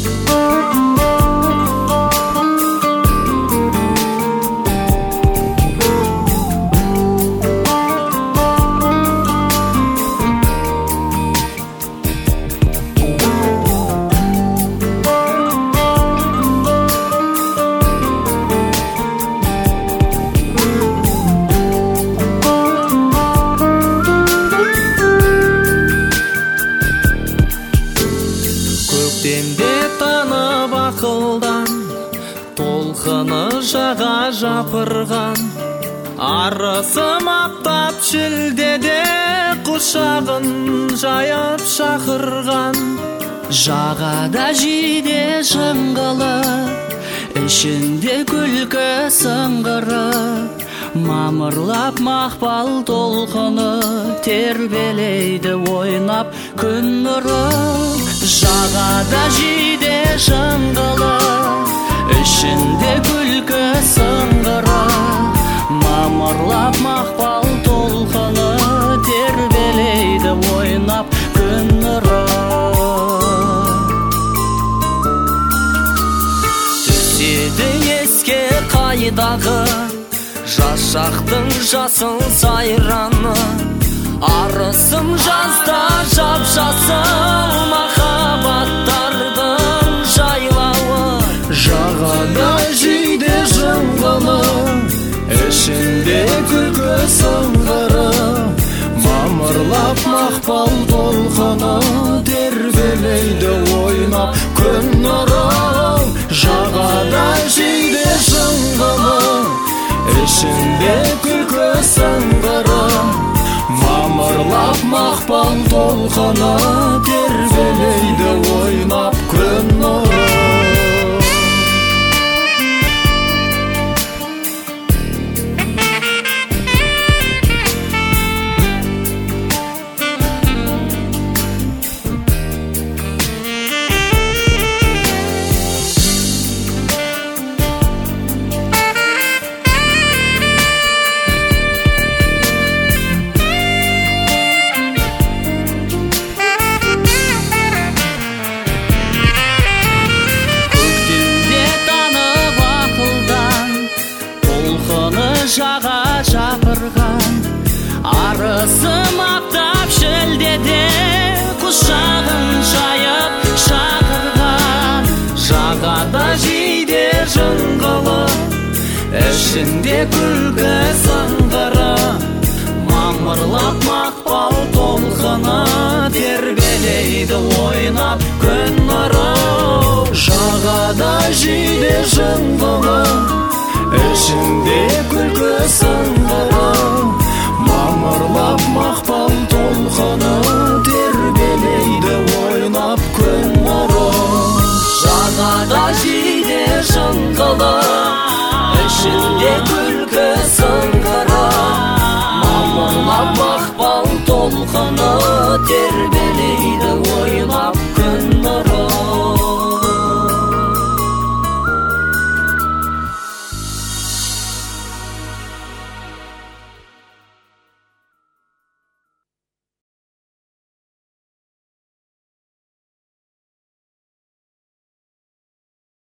Көктемде танып ақылдан, толқыны жаға жапырған, арысы мақтап шілдеде құшағын жайып шақырған. Жағада жиде жыңғылы, ішінде күлкі сыңғыры, мамырлап мақпал толқыны, тербелейді ойнап күн нұры. Жағада жиде жыңғылы, ішінде күлкі сыңғыры, мамырлап мақпал толқыны, тербелейді ойнап күн нұры. Түседі еске қайдағы жас шақтың жасыл сайраны, арысым жазда жап-жасыл махаббаттардың жайлауы. Жағада жиде жыңғылы, ішінде күлкі сыңғыры, мамырлап мақпал толқыны, тербелейді ойнап күн нұры. Жағада жиде жыңғылы, ішінде күлкі сыңғыры, мамырлап мақпал толқыны, тербелейді ойнап күн нұры. Жаға жапырған, арысы мақтап шілдеде құшағын жайып шақырған. Жағада жиде жыңғылы, ішінде күлкі сыңғыры, мамырлап мақпал толқыны, тербелейді ойнап күн нұры. Жағада жиде жыңғылы, ішінде күлкі сыңғыры, мамырлап мақпал толқыны, тербелейді ойнап күн нұры. Жағада жиде жыңғылы, ішінде күлкі сыңғыры, мамырлап мақпал толқыны, тербелейді